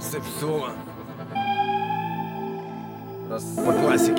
Сэп-соло. Раз по классике.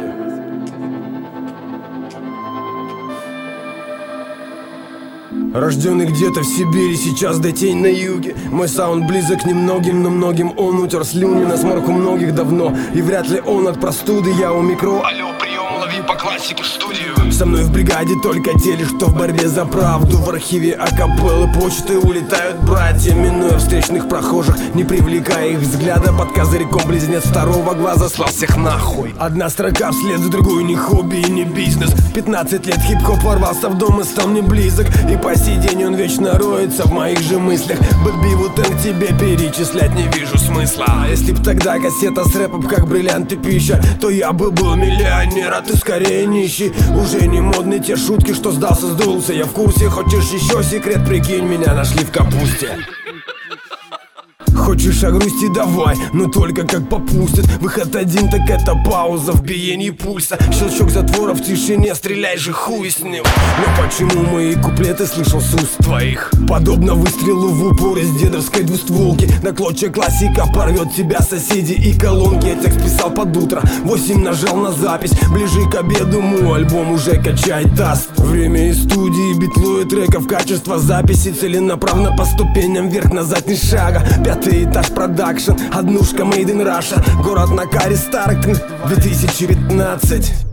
Рожденный где-то в Сибири, сейчас да тень на юге. Мой саунд близок немногим, но многим он утер слюни. На сморку многих давно, и вряд ли он от простуды. Я у микро, алло, прием, лови по классике в студию. Со мной в бригаде только те, что в борьбе за правду. В архиве акапеллы почты улетают братья, минуя встречных прохожих, не привлекая их взгляда. Под козырьком близнец второго глаза слал всех нахуй. Одна строка вслед за другой, не хобби и не бизнес. 15 лет хип-хоп ворвался в дом и стал мне близок. И по сей день он вечно роется в моих же мыслях. Бэби Вутенг тебе перечислять не вижу смысла. А если б тогда кассета с рэпом как бриллиант и пища, то я бы был миллионер, а ты скорее нищий. Уже не модны те шутки, что сдался, сдулся. Я в курсе, хочешь еще секрет, прикинь, меня нашли в капусте. Хочешь о грусти, давай, но только как попустят. Выход один, так это пауза в биении пульса. Щелчок затвора в тишине, стреляй же, хуй с ним. Но почему мои куплеты слышал с уст твоих? Подобно выстрелу в упор из дедовской двустволки. На клочья классика порвет тебя соседи и колонки. Я текст писал под утро, 8 нажал на запись. Ближе к обеду мой альбом уже качает даст. Время и студии, битло и треков, качество записи целенаправленно по ступеням вверх-назад ни шага. Пятый этаж продакшн, однушка made in Russia. Город на каре Старк, 2015.